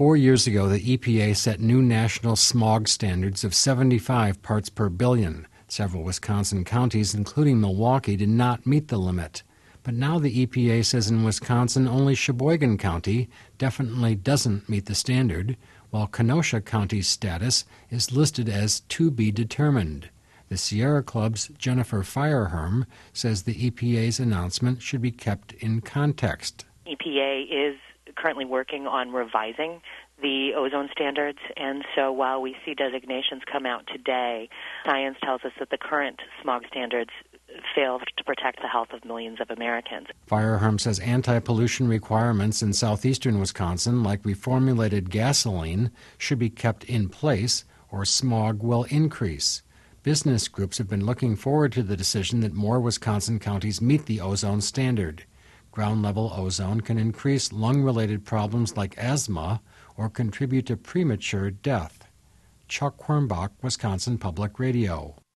4 years ago, the EPA set new national smog standards of 75 parts per billion. Several Wisconsin counties, including Milwaukee, did not meet the limit. But now the EPA says in Wisconsin only Sheboygan County definitely doesn't meet the standard, while Kenosha County's status is listed as to be determined. The Sierra Club's Jennifer Fireherm says the EPA's announcement should be kept in context. EPA is currently working on revising the ozone standards, and so while we see designations come out today, science tells us that the current smog standards fail to protect the health of millions of Americans. Fireherm says anti-pollution requirements in southeastern Wisconsin, like reformulated gasoline, should be kept in place or smog will increase. Business groups have been looking forward to the decision that more Wisconsin counties meet the ozone standard. Ground-level ozone can increase lung-related problems like asthma or contribute to premature death. Chuck Quirmbach, Wisconsin Public Radio.